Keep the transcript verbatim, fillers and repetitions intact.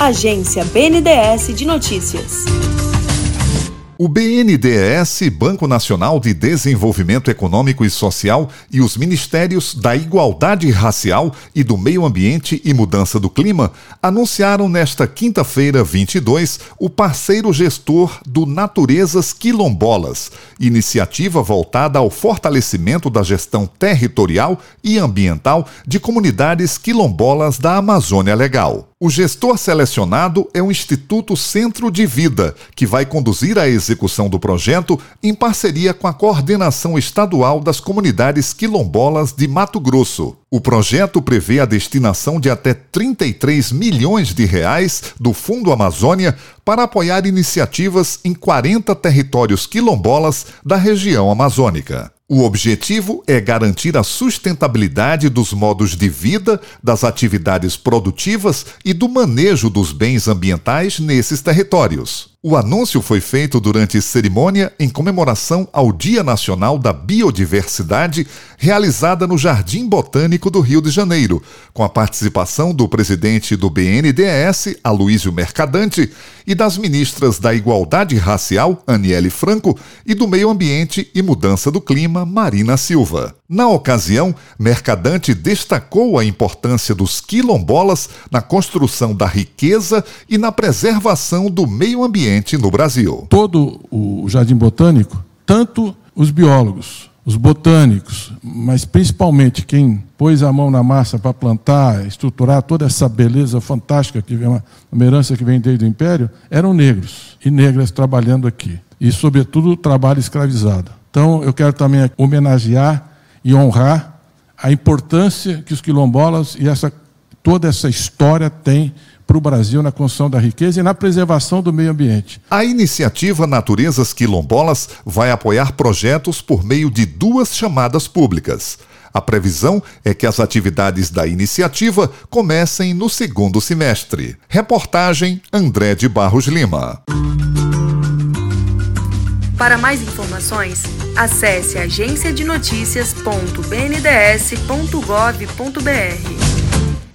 Agência B N D E S de Notícias. O B N D E S, Banco Nacional de Desenvolvimento Econômico e Social, e os Ministérios da Igualdade Racial e do Meio Ambiente e Mudança do Clima anunciaram nesta quinta-feira, vinte e dois, o parceiro gestor do Naturezas Quilombolas, iniciativa voltada ao fortalecimento da gestão territorial e ambiental de comunidades quilombolas da Amazônia Legal. O gestor selecionado é o Instituto Centro de Vida, que vai conduzir a execução do projeto em parceria com a Coordenação Estadual das Comunidades Quilombolas de Mato Grosso. O projeto prevê a destinação de até trinta e três milhões de reais do Fundo Amazônia para apoiar iniciativas em quarenta territórios quilombolas da região amazônica. O objetivo é garantir a sustentabilidade dos modos de vida, das atividades produtivas e do manejo dos bens ambientais nesses territórios. O anúncio foi feito durante cerimônia em comemoração ao Dia Nacional da Biodiversidade, realizada no Jardim Botânico do Rio de Janeiro, com a participação do presidente do B N D E S, Aloísio Mercadante, e das ministras da Igualdade Racial, Aniele Franco, e do Meio Ambiente e Mudança do Clima, Marina Silva. Na ocasião, Mercadante destacou a importância dos quilombolas na construção da riqueza e na preservação do meio ambiente no Brasil. Todo o Jardim Botânico, tanto os biólogos, os botânicos, mas principalmente quem pôs a mão na massa para plantar, estruturar toda essa beleza fantástica, que vem uma, uma herança que vem desde o Império, eram negros e negras trabalhando aqui. E, sobretudo, o trabalho escravizado. Então, eu quero também homenagear e honrar a importância que os quilombolas e essa, toda essa história têm para o Brasil na construção da riqueza e na preservação do meio ambiente. A iniciativa Naturezas Quilombolas vai apoiar projetos por meio de duas chamadas públicas. A previsão é que as atividades da iniciativa comecem no segundo semestre. Reportagem André de Barros Lima. Para mais informações, acesse agência de notícias ponto b n d e s ponto gov ponto b r.